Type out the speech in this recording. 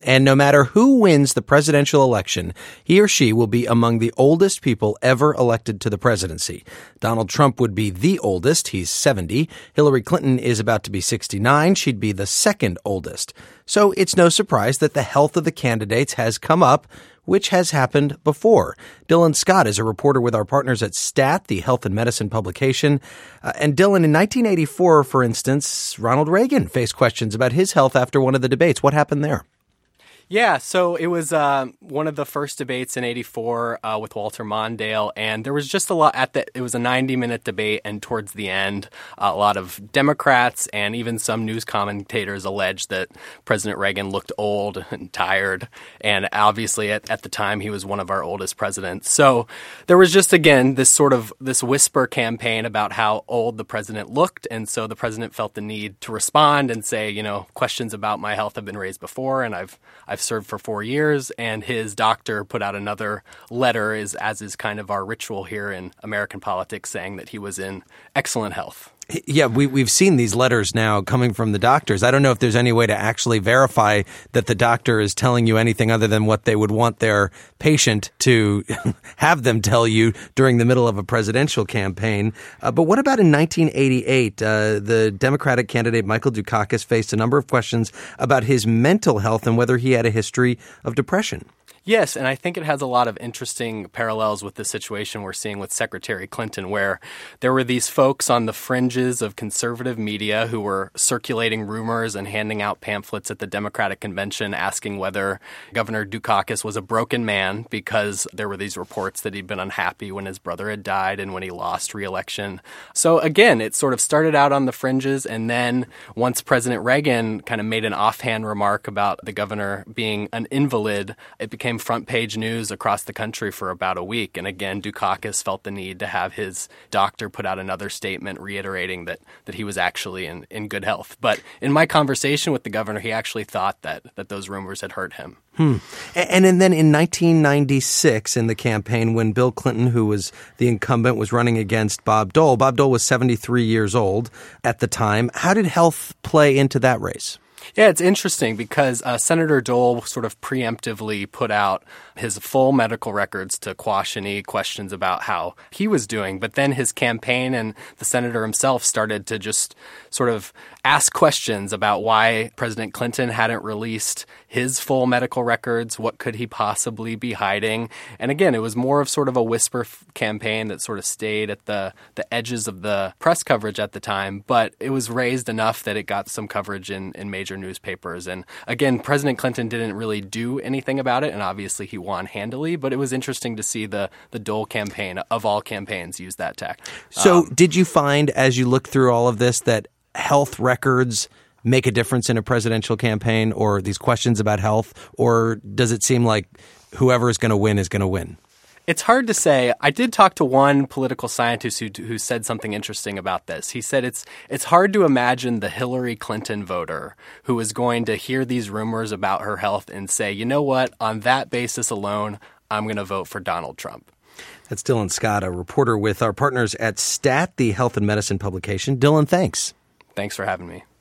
And no matter who wins the presidential election, he or she will be among the oldest people ever elected to the presidency. Donald Trump would be the oldest. He's 70. Hillary Clinton is about to be 69. She'd be the second oldest. So it's no surprise that the health of the candidates has come up, which has happened before. Dylan Scott is a reporter with our partners at STAT, the health and medicine publication. And Dylan, in 1984, for instance, Ronald Reagan faced questions about his health after one of the debates. What happened there? Yeah, so it was one of the first debates in '84 with Walter Mondale, and there was just a lot it was a 90-minute debate, and towards the end, a lot of Democrats and even some news commentators alleged that President Reagan looked old and tired, and obviously at the time he was one of our oldest presidents. So there was just, again, this whisper campaign about how old the president looked, and so the president felt the need to respond and say, questions about my health have been raised before, and I've served for 4 years, and his doctor put out another letter, as is kind of our ritual here in American politics, saying that he was in excellent health. Yeah, we've seen these letters now coming from the doctors. I don't know if there's any way to actually verify that the doctor is telling you anything other than what they would want their patient to have them tell you during the middle of a presidential campaign. But what about in 1988? The Democratic candidate Michael Dukakis faced a number of questions about his mental health and whether he had a history of depression. Yes, and I think it has a lot of interesting parallels with the situation we're seeing with Secretary Clinton, where there were these folks on the fringes of conservative media who were circulating rumors and handing out pamphlets at the Democratic convention asking whether Governor Dukakis was a broken man, because there were these reports that he'd been unhappy when his brother had died and when he lost re-election. So again, it sort of started out on the fringes, and then once President Reagan kind of made an offhand remark about the governor being an invalid, it became front page news across the country for about a week. And again, Dukakis felt the need to have his doctor put out another statement reiterating that he was actually in good health. But in my conversation with the governor, he actually thought that those rumors had hurt him. And then in 1996, in the campaign, when Bill Clinton, who was the incumbent, was running against Bob Dole was 73 years old at the time. How did health play into that race? Yeah, it's interesting because Senator Dole sort of preemptively put out his full medical records to quash any questions about how he was doing. But then his campaign and the senator himself started to just sort of ask questions about why President Clinton hadn't released his full medical records. What could he possibly be hiding? And again, it was more of sort of a whisper campaign that sort of stayed at the edges of the press coverage at the time. But it was raised enough that it got some coverage in major newspapers. And again, President Clinton didn't really do anything about it, and obviously he won handily, but it was interesting to see the Dole campaign, of all campaigns, use that tack. So did you find, as you looked through all of this, that health records make a difference in a presidential campaign, or these questions about health, or does it seem like whoever is going to win is going to win? It's hard to say. I did talk to one political scientist who said something interesting about this. He said it's hard to imagine the Hillary Clinton voter who is going to hear these rumors about her health and say, you know what, on that basis alone, I'm going to vote for Donald Trump. That's Dylan Scott, a reporter with our partners at STAT, the health and medicine publication. Dylan, thanks. Thanks for having me.